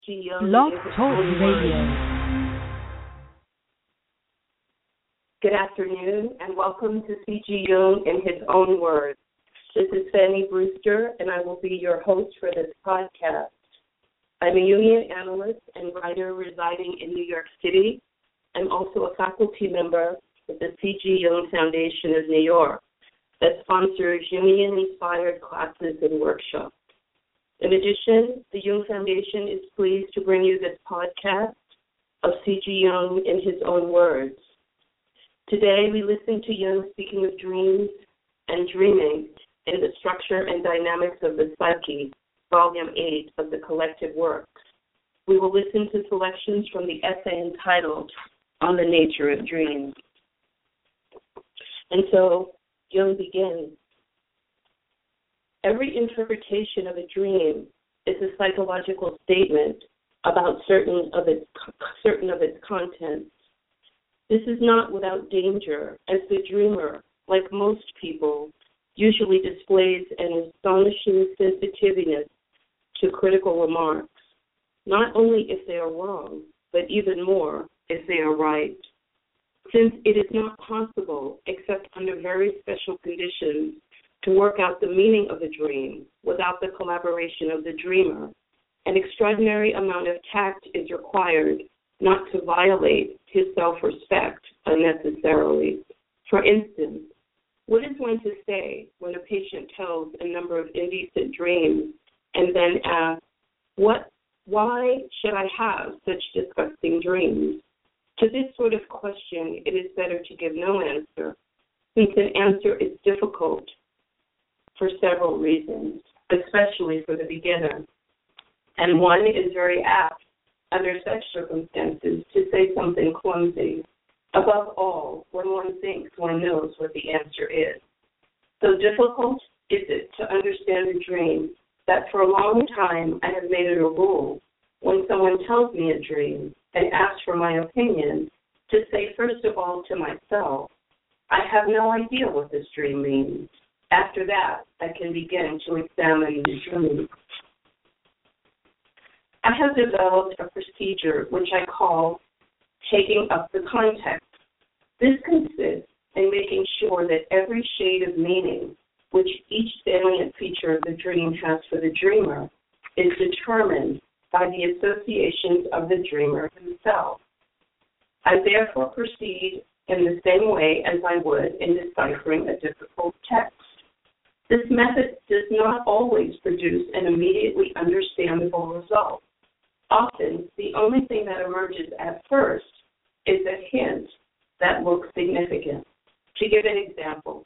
Blog Talk Radio. Good afternoon, and welcome to C.G. Jung in His Own Words. This is Fanny Brewster, and I will be your host for this podcast. I'm a Jungian analyst and writer residing in New York City. I'm also a faculty member of the C.G. Jung Foundation of New York that sponsors Jungian-inspired classes and workshops. In addition, the Jung Foundation is pleased to bring you this podcast of C.G. Jung in His Own Words. Today, we listen to Jung speaking of dreams and dreaming in The Structure and Dynamics of the Psyche, Volume 8 of the collected works. We will listen to selections from the essay entitled On the Nature of Dreams. And so, Jung begins. Every interpretation of a dream is a psychological statement about certain of its contents. This is not without danger, as the dreamer, like most people, usually displays an astonishing sensitiveness to critical remarks, not only if they are wrong, but even more if they are right. Since it is not possible, except under very special conditions, to work out the meaning of a dream without the collaboration of the dreamer, an extraordinary amount of tact is required not to violate his self-respect unnecessarily. For instance, what is one to say when a patient tells a number of indecent dreams and then asks, why should I have such disgusting dreams? To this sort of question, it is better to give no answer, since an answer is difficult for several reasons, especially for the beginner. And one is very apt, under such circumstances, to say something clumsy, above all, when one thinks one knows what the answer is. So difficult is it to understand a dream that for a long time I have made it a rule, when someone tells me a dream and asks for my opinion, to say first of all to myself, I have no idea what this dream means. After that, I can begin to examine the dream. I have developed a procedure which I call taking up the context. This consists in making sure that every shade of meaning which each salient feature of the dream has for the dreamer is determined by the associations of the dreamer himself. I therefore proceed in the same way as I would in deciphering a difficult text. This method does not always produce an immediately understandable result. Often, the only thing that emerges at first is a hint that looks significant. To give an example,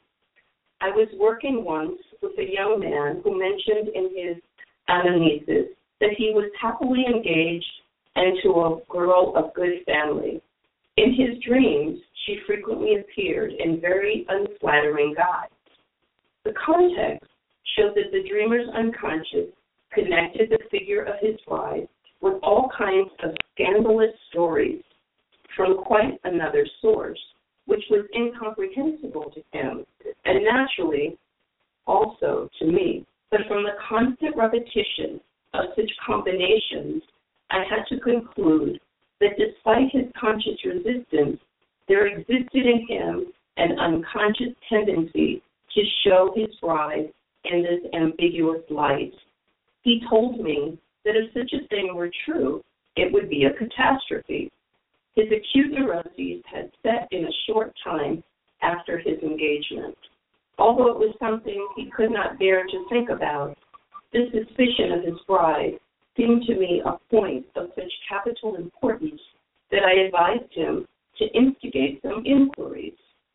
I was working once with a young man who mentioned in his anamnesis that he was happily engaged and to a girl of good family. In his dreams, she frequently appeared in very unflattering guise. The context showed that the dreamer's unconscious connected the figure of his bride with all kinds of scandalous stories from quite another source, which was incomprehensible to him, and naturally also to me. But from the constant repetition of such combinations, I had to conclude that despite his conscious resistance, there existed in him an unconscious tendency to show his bride in this ambiguous light. He told me that if such a thing were true, it would be a catastrophe. His acute neuroses had set in a short time after his engagement. Although it was something he could not bear to think about, this suspicion of his bride seemed to me a point of such capital importance that I advised him to instigate some inquiries.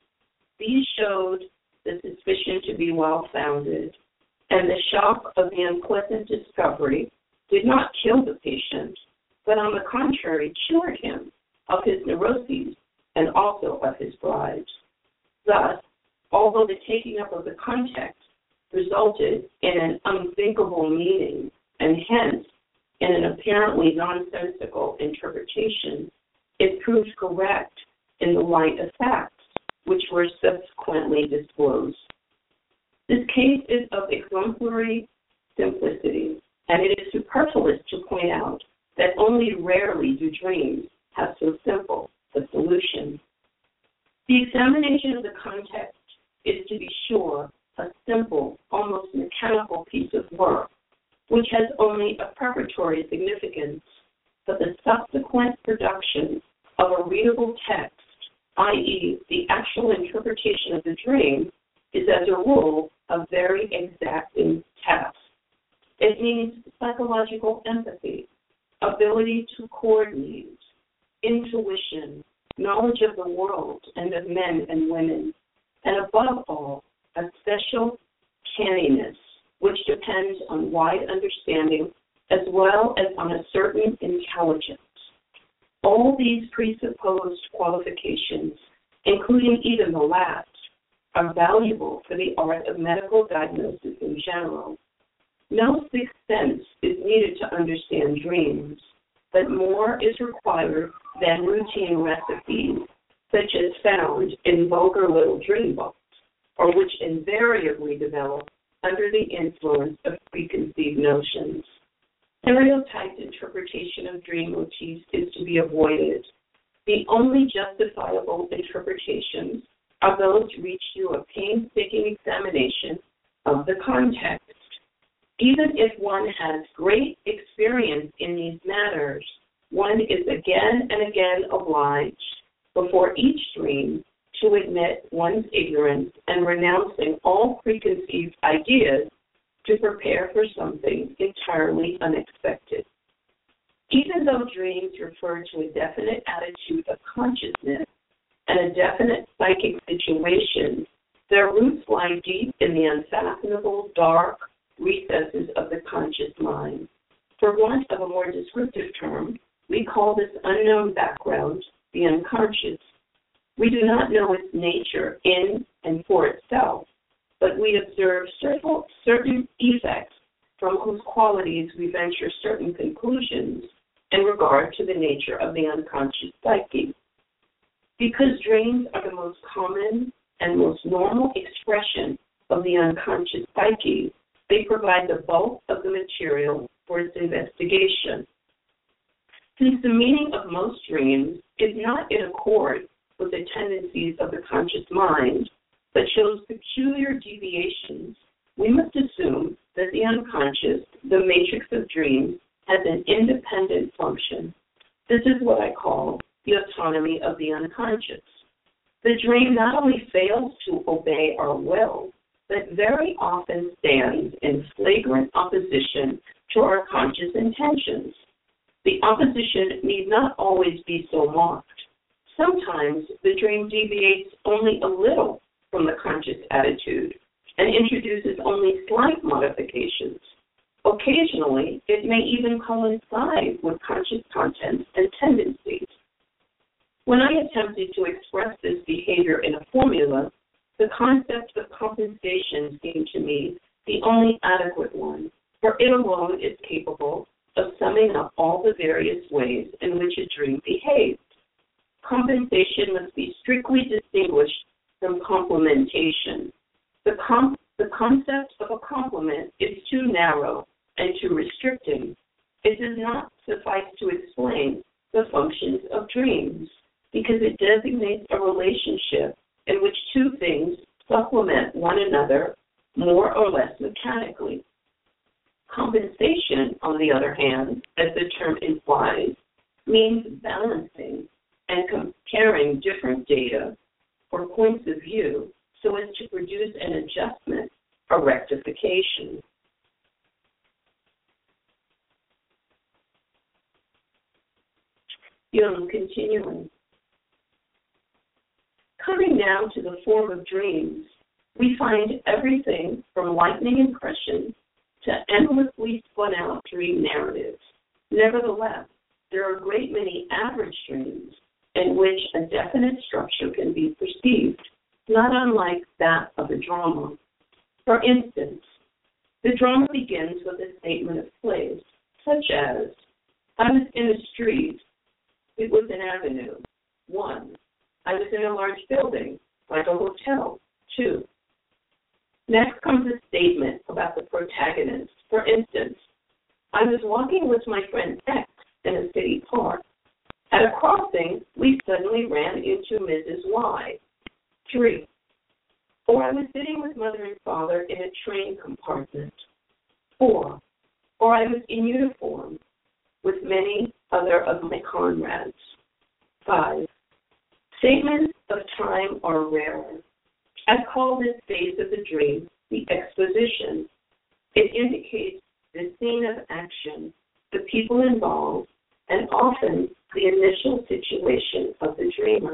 These showed the suspicion to be well-founded, and the shock of the unpleasant discovery did not kill the patient, but on the contrary cured him of his neuroses and also of his bride. Thus, although the taking up of the context resulted in an unthinkable meaning and hence in an apparently nonsensical interpretation, it proved correct in the light of facts, which were subsequently disclosed. This case is of exemplary simplicity, and it is superfluous to point out that only rarely do dreams have so simple a solution. The examination of the context is, to be sure, a simple, almost mechanical piece of work, which has only a preparatory significance, but the subsequent production of a readable text, i.e., the actual interpretation of the dream, is as a rule a very exacting task. It needs psychological empathy, ability to coordinate, intuition, knowledge of the world and of men and women, and above all, a special canniness, which depends on wide understanding as well as on a certain intelligence. All these presupposed qualifications, including even the last, are valuable for the art of medical diagnosis in general. No sixth sense is needed to understand dreams, but more is required than routine recipes, such as found in vulgar little dream books, or which invariably develop under the influence of preconceived notions. Stereotyped interpretation of dream motifs is to be avoided. The only justifiable interpretations are those reached through a painstaking examination of the context. Even if one has great experience in these matters, one is again and again obliged, before each dream, to admit one's ignorance and renouncing all preconceived ideas to prepare for something entirely unexpected. Even though dreams refer to a definite attitude of consciousness and a definite psychic situation, their roots lie deep in the unfathomable, dark recesses of the conscious mind. For want of a more descriptive term, we call this unknown background the unconscious. We do not know its nature in and for itself, but we observe certain effects from whose qualities we venture certain conclusions in regard to the nature of the unconscious psyche. Because dreams are the most common and most normal expression of the unconscious psyche, they provide the bulk of the material for its investigation. Since the meaning of most dreams is not in accord with the tendencies of the conscious mind, but shows peculiar deviations, we must assume that the unconscious, the matrix of dreams, has an independent function. This is what I call the autonomy of the unconscious. The dream not only fails to obey our will, but very often stands in flagrant opposition to our conscious intentions. The opposition need not always be so marked. Sometimes the dream deviates only a little from the conscious attitude and introduces only slight modifications. Occasionally, it may even coincide with conscious contents and tendencies. When I attempted to express this behavior in a formula, the concept of compensation seemed to me the only adequate one, for it alone is capable of summing up all the various ways in which a dream behaves. Compensation must be strictly distinguished from complementation. The concept of a complement is too narrow and too restricting. It does not suffice to explain the functions of dreams, because it designates a relationship in which two things supplement one another more or less mechanically. Compensation, on the other hand, as the term implies, means balancing and comparing different data or points of view so as to produce an adjustment or rectification. Continuing. Coming now to the form of dreams, we find everything from lightning impressions to endlessly spun out dream narratives. Nevertheless, there are a great many average dreams in which a definite structure can be perceived, not unlike that of a drama. For instance, the drama begins with a statement of place, such as, I was in a street, it was an avenue, 1. I was in a large building, like a hotel, 2. Next comes a statement about the protagonist. For instance, I was walking with my friend X in a city park. At a crossing, we suddenly ran into Mrs. Y. 3. Or I was sitting with mother and father in a train compartment. 4. Or I was in uniform with many other of my comrades. 5. Statements of time are rarer. I call this phase of the dream the exposition. It indicates the scene of action, the people involved, and often the initial situation of the dreamer.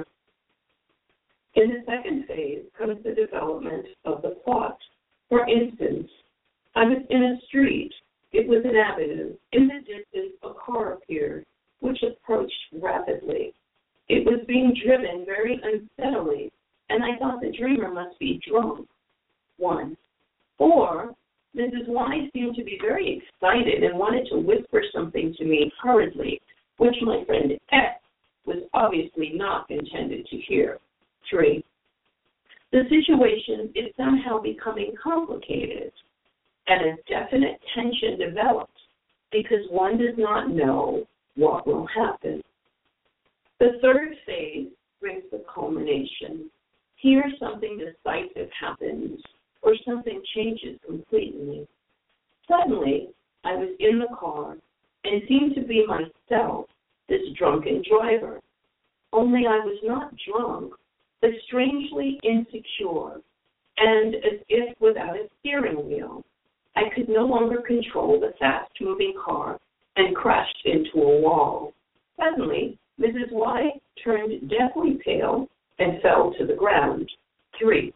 In the second phase comes the development of the plot. For instance, I was in a street. It was an avenue. In the distance, a car appeared, which approached rapidly. It was being driven very unsteadily, and I thought the dreamer must be drunk. 1. 4. Mrs. Y seemed to be very excited and wanted to whisper something to me hurriedly, which my friend X was obviously not intended to hear. 3. The situation is somehow becoming complicated, and a definite tension develops because one does not know what will happen. The third phase brings the culmination. Here something decisive happens, or something changes completely. Suddenly, I was in the car and seemed to be myself, this drunken driver. Only I was not drunk, but strangely insecure, and as if without a steering wheel. I could no longer control the fast-moving car and crashed into a wall. Suddenly, Mrs. Y turned deathly pale and fell to the ground. 3.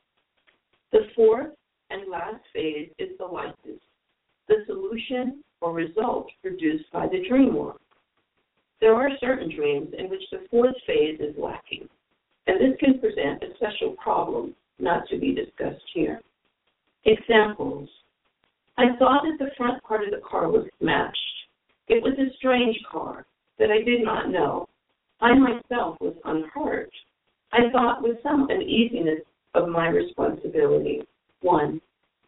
The fourth and last phase is the lysis, the solution or result produced by the dream work. There are certain dreams in which the fourth phase is lacking, and this can present a special problem not to be discussed here. Examples. I thought that the front part of the car was smashed. It was a strange car that I did not know. I myself was unhurt. I thought with some uneasiness of my responsibility. 1.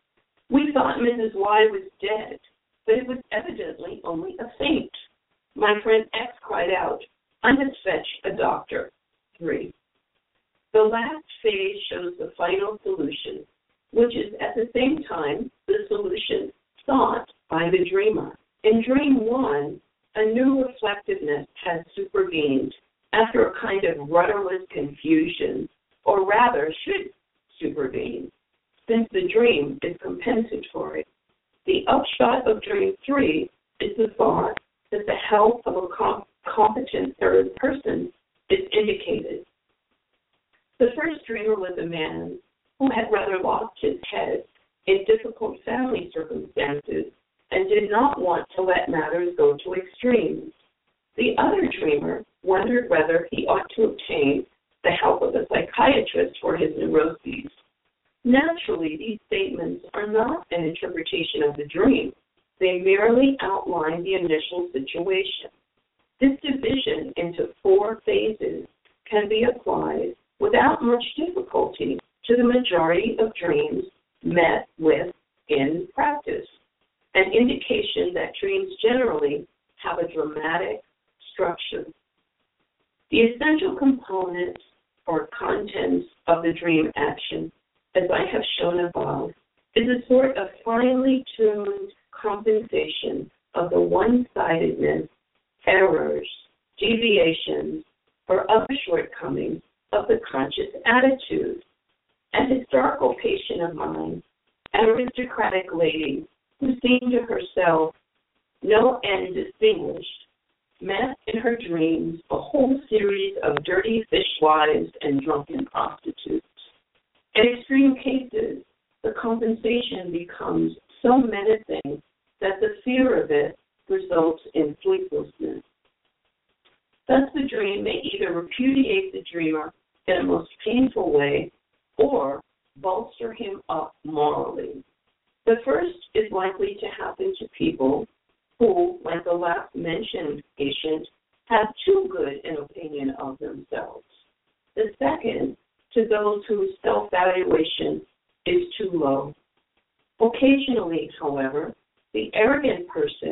We thought Mrs. Y was dead, but it was evidently only a faint. My friend X cried out, I must fetch a doctor. 3. The last phase shows the final solution, which is at the same time the solution sought by the dreamer. In dream 1, a new reflectiveness has supervened after a kind of rudderless confusion, or rather should supervene, since the dream is compensatory. The upshot of dream 3 is the thought that the health of a competent third person is indicated. The first dreamer was a man who had rather lost his head in difficult family circumstances and did not want to let matters go to extremes. The other dreamer wondered whether he ought to obtain the help of a psychiatrist for his neuroses. Naturally, these statements are not an interpretation of the dream. They merely outline the initial situation. This division into 4 phases can be applied without much difficulty to the majority of dreams met with in practice, an indication that dreams generally have a dramatic structure. The essential components or contents of the dream action, as I have shown above, is a sort of finely tuned compensation of the one-sidedness, errors, deviations, or other shortcomings of the conscious attitude. An historical patient of mine, an aristocratic lady who seemed to herself no end distinguished, met in her dreams a whole series of dirty fishwives and drunken prostitutes. In extreme cases, the compensation becomes so menacing that the fear of it results in sleeplessness. Thus, the dream may either repudiate the dreamer in a most painful way or bolster him up morally. The first is likely to happen to people who, like the last mentioned patient, have too good an opinion of themselves. The second, to those whose self-valuation is too low. Occasionally, however, the arrogant person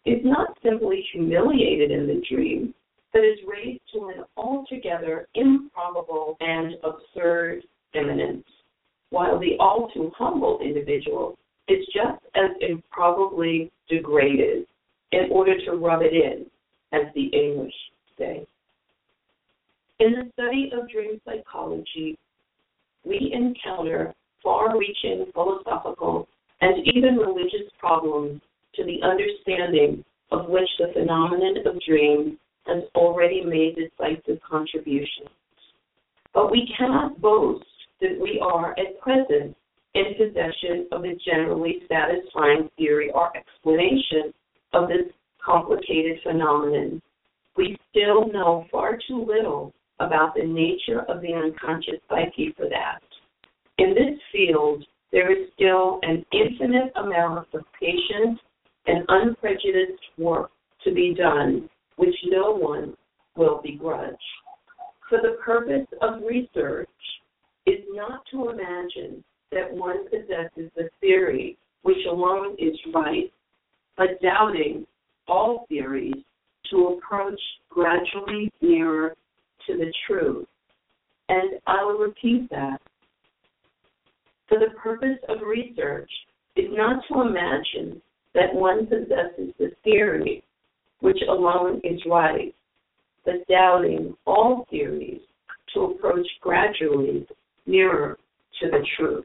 is not simply humiliated in the dream, but is raised to an altogether improbable and absurd eminence, while the all too humble individual is just as improbably degraded in order to rub it in, as the English say. In the study of dream psychology, we encounter far-reaching philosophical and even religious problems to the understanding of which the phenomenon of dreams has already made decisive contributions. But we cannot boast that we are at present in possession of a generally satisfying theory or explanation of this complicated phenomenon. We still know far too little about the nature of the unconscious psyche for that. In this field, there is still an infinite amount of patient and unprejudiced work to be done, which no one will begrudge. For the purpose of research is not to imagine that one possesses the theory which alone is right, but doubting all theories to approach gradually nearer to the truth. And I will repeat that. For the purpose of research is not to imagine that one possesses the theory which alone is right, but doubting all theories to approach gradually nearer to the truth.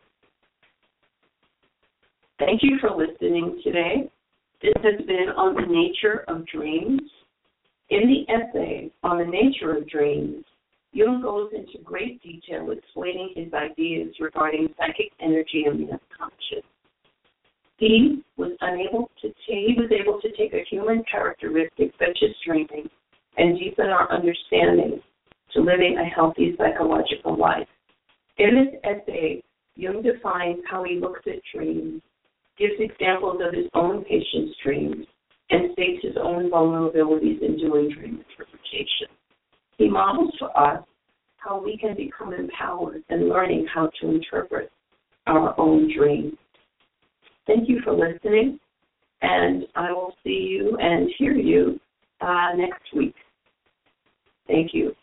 Thank you for listening today. This has been on the nature of dreams. In the essay on the nature of dreams, Jung goes into great detail explaining his ideas regarding psychic energy and the unconscious. He was able to take a human characteristic such as dreaming and deepen our understanding to living a healthy psychological life. In this essay, Jung defines how he looks at dreams, gives examples of his own patient's dreams, and states his own vulnerabilities in doing dream interpretation. He models for us how we can become empowered in learning how to interpret our own dreams. Thank you for listening, and I will see you and hear you next week. Thank you.